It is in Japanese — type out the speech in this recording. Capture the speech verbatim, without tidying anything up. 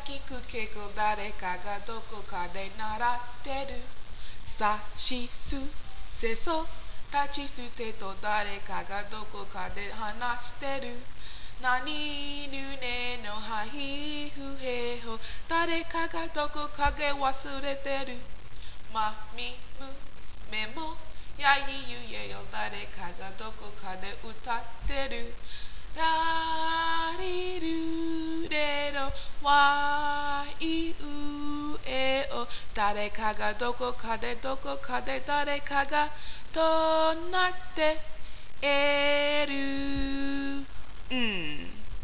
聞くけど誰かがどこかで習ってる。さしすせそ立ちつてと誰かがどこかで話してる。何ぬねのはひふへほ誰かがどこかで忘れてる。まみむめもやいゆえよ誰かがどこかで歌ってる。ラリルレロワイウエオ誰かがどこかでどこかで誰かがとなっている。うん